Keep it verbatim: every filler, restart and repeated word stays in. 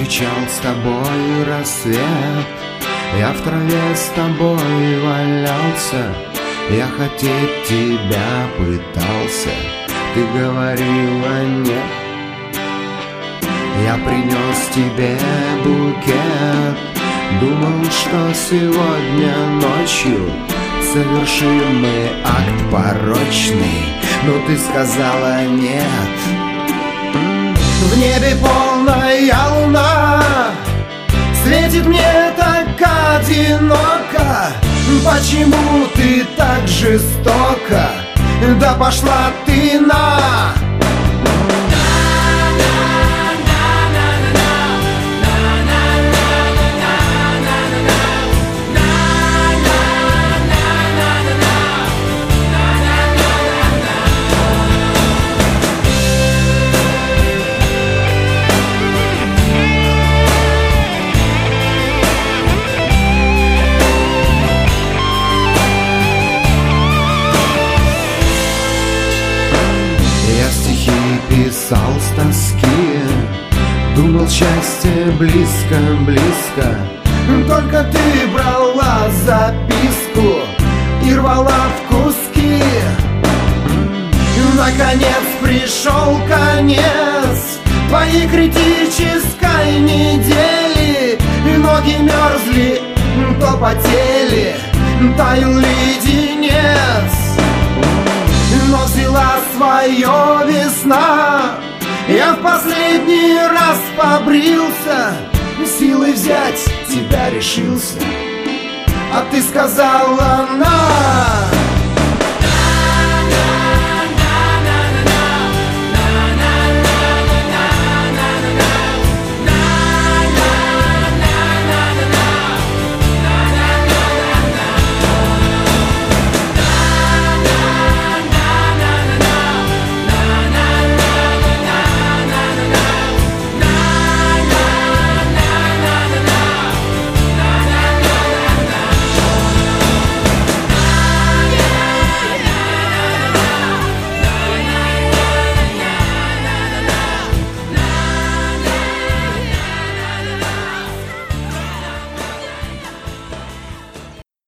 встречал с тобой рассвет, я в траве с тобой валялся, я хотеть тебя пытался, ты говорила нет. Я принес тебе букет, думал, что сегодня ночью совершим мы акт порочный, но ты сказала нет. В небе полная луна светит мне так одиноко. Почему ты так жестоко? Да пошла ты на... Писал с тоски, думал, счастье близко, близко. Только ты брала записку и рвала в куски. Наконец пришел конец твоей критической недели. Ноги мерзли, то потели, таял леденец. Но взяла свое весна, я в последний раз побрился, силой взять тебя решился, а ты сказала на...